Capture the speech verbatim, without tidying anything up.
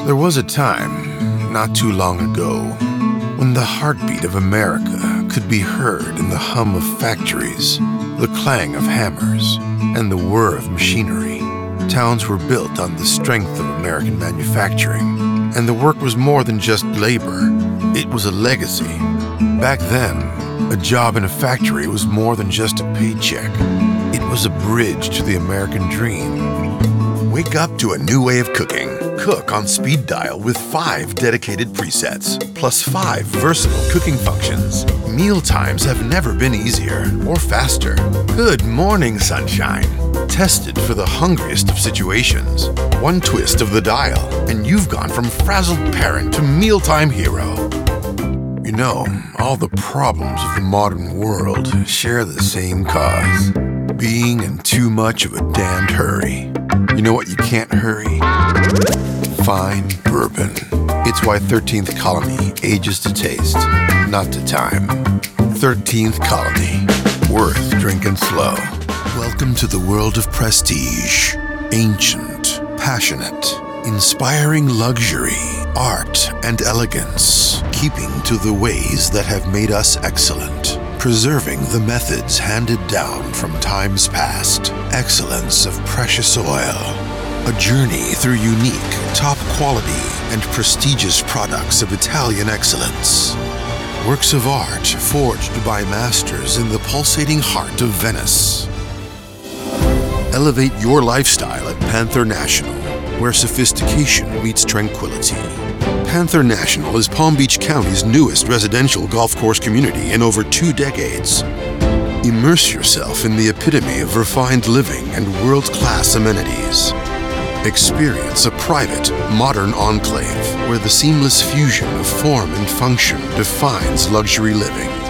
There was a time, not too long ago, when the heartbeat of America could be heard in the hum of factories, the clang of hammers, and the whir of machinery. Towns were built on the strength of American manufacturing, and the work was more than just labor. It was a legacy. Back then, a job in a factory was more than just a paycheck. It was a bridge to the American dream. Wake up to a new way of cooking. Cook on speed dial with five dedicated presets, plus five versatile cooking functions. Meal times have never been easier or faster. Good morning, sunshine. Tested for the hungriest of situations. One twist of the dial, and you've gone from frazzled parent to mealtime hero. You know, all the problems of the modern world share the same cause. Being in too much of a damned hurry. You know what you can't hurry? Fine bourbon. It's why thirteenth Colony ages to taste, not to time. thirteenth Colony. Worth drinking slow. Welcome to the world of prestige. Ancient, passionate, inspiring luxury, art, and elegance. Keeping to the ways that have made us excellent. Preserving the methods handed down from times past. Excellence of precious oil. A journey through unique, top quality, and prestigious products of Italian excellence. Works of art forged by masters in the pulsating heart of Venice. Elevate your lifestyle at Panther National, where sophistication meets tranquility. Panther National is Palm Beach County's newest residential golf course community in over two decades. Immerse yourself in the epitome of refined living and world-class amenities. Experience a private, modern enclave where the seamless fusion of form and function defines luxury living.